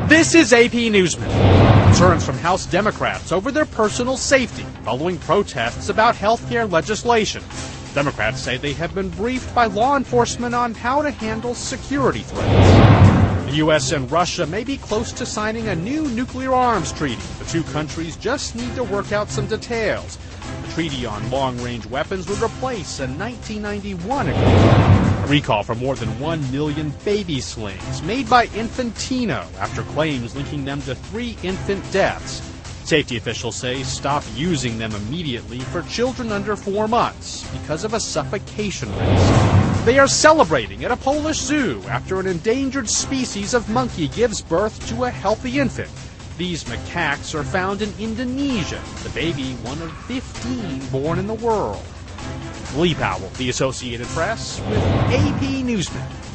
This is AP Newsman. Concerns from House Democrats over their personal safety following protests about health care legislation. Democrats say they have been briefed by law enforcement on how to handle security threats. The U.S. and Russia may be close to signing a new nuclear arms treaty. The two countries just need to work out some details. The treaty on long-range weapons would replace a 1991 agreement. A recall for more than 1 million baby slings made by Infantino after claims linking them to 3 infant deaths. Safety officials say stop using them immediately for children under 4 months because of a suffocation risk. They are celebrating at a Polish zoo after an endangered species of monkey gives birth to a healthy infant. These macaques are found in Indonesia, the baby one of 15 born in the world. Lee Powell, The Associated Press, with AP Newsman.